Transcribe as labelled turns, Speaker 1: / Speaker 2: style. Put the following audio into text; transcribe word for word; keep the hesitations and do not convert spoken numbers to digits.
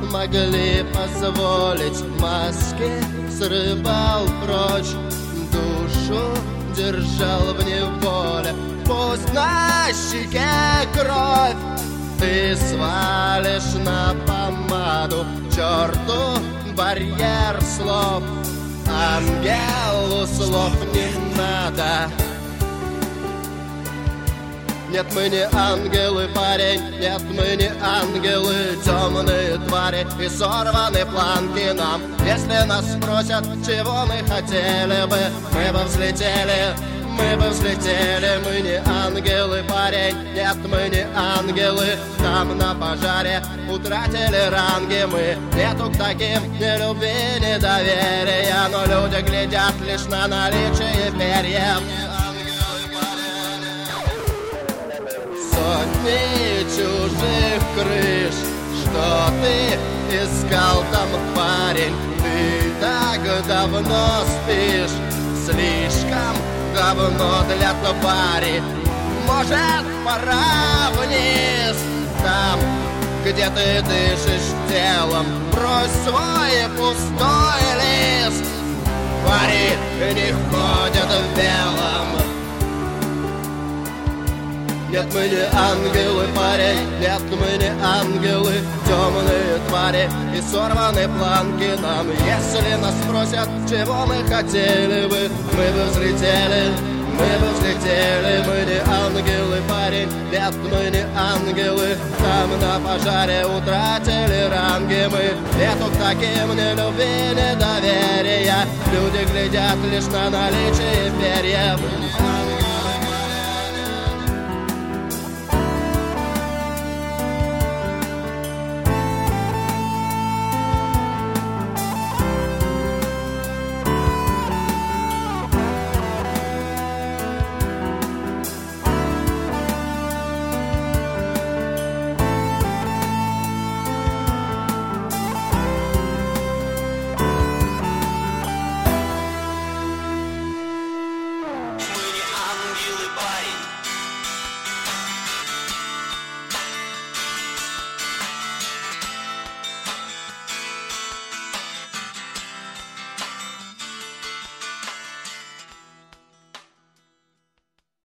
Speaker 1: могли позволить, маски срывал прочь, душу держал в неволе. Пусть на щеке кровь ты свалишь на помаду, черту барьер слов, ангелу слов не надо. Нет, мы не ангелы, парень, нет, мы не ангелы, темные твари и сорваны планки нам. Если нас спросят, чего мы хотели бы, мы бы взлетели, мы бы взлетели. Мы не ангелы, парень, нет, мы не ангелы, там на пожаре утратили ранги мы. Нету к таким ни любви, ни доверия, но люди глядят лишь на наличие перьев. Сотни чужих крыш, что ты искал там, парень? Ты так давно спишь, слишком давно для твари. Может, пора вниз, там, где ты дышишь телом, брось свой пустой лист. Твари не ходят в белом. Нет, мы не ангелы, парень, нет, мы не ангелы, темные твари и сорваны планки нам. Если нас спросят, чего мы хотели бы, мы бы взлетели, мы бы взлетели. Мы не ангелы, парень, нет, мы не ангелы, там на пожаре утратили ранги мы. Нету к таким ни любви, ни доверия, люди глядят лишь на наличие перьев.